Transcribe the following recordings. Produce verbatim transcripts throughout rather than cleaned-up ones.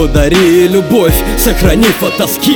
Подари любовь, сохранив от тоски.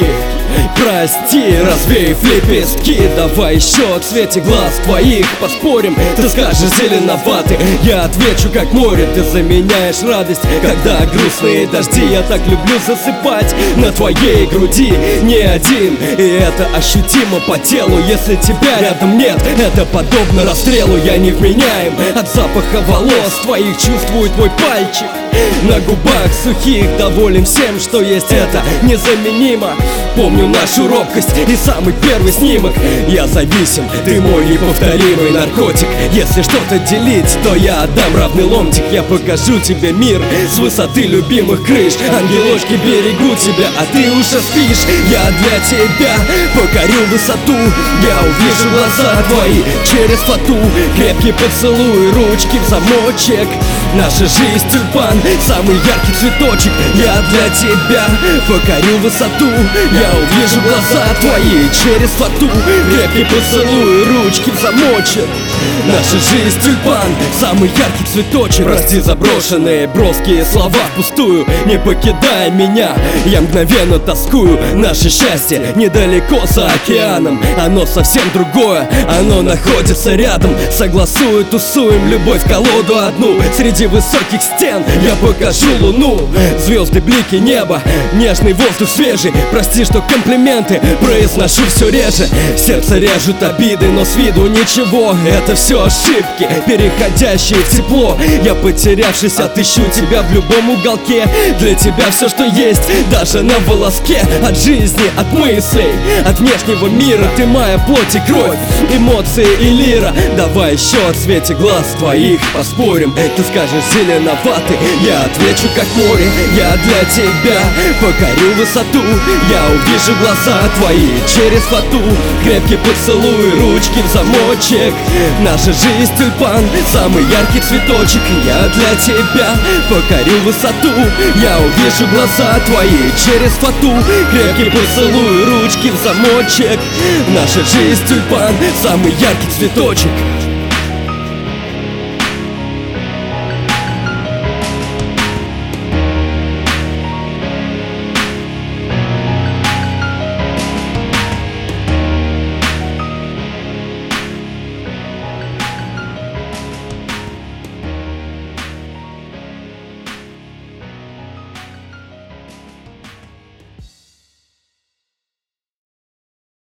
Прости, развеяв лепестки. Давай еще к свете глаз твоих поспорим. Ты скажешь зеленоватый, я отвечу как море. Ты заменяешь радость, когда грустные дожди. Я так люблю засыпать на твоей груди. Не один, и это ощутимо по телу. Если тебя рядом нет, это подобно расстрелу. Я невменяем от запаха волос твоих, чувствую твой пальчик на губах сухих. Доволен всем, что есть, это незаменимо. Помню нашу робкость и самый первый снимок. Я зависим, ты мой неповторимый наркотик. Если что-то делить, то я отдам равный ломтик. Я покажу тебе мир с высоты любимых крыш. Ангелочки берегу тебя, а ты уже спишь. Я для тебя покорю высоту. Я увижу глаза твои через фату. Крепкий поцелуй, ручки в замочек. Наша жизнь тюльпан, самый яркий цветочек. Я для тебя покорю высоту. Я увижу глаза твои через фату. Крепкий поцелуй, ручки в замочек. Наша жизнь тюльпан, самый яркий цветочек. Прости заброшенные броские слова впустую. Не покидай меня, я мгновенно тоскую. Наше счастье недалеко за океаном. Оно совсем другое, оно находится рядом. Согласую, тусуем любовь в колоду одну. Среди высоких стен я покажу луну. Звезды, блики неба, нежный воздух свежий. Прости, что комплименты произношу все реже. Сердце режут обиды, но с виду ничего. Это все ошибки, переходящие в тепло. Я потерявшись, отыщу тебя в любом уголке. Для тебя все, что есть, даже на волоске. От жизни, от мыслей, от внешнего мира. Ты моя плоть и кровь, эмоции и лира. Давай еще о цвете глаз твоих поспорим. Ты скажешь зеленоватый, я отвечу как море. Я для тебя покорю высоту. Я увижу глаза твои через фату. Крепкий поцелуй, ручки в замочек. Наша жизнь тюльпан, самый яркий цветочек. Я для тебя покорю высоту. Я увижу глаза твои через фату. Крепкий поцелуй, ручки в замочек. Наша жизнь тюльпан, самый яркий цветочек.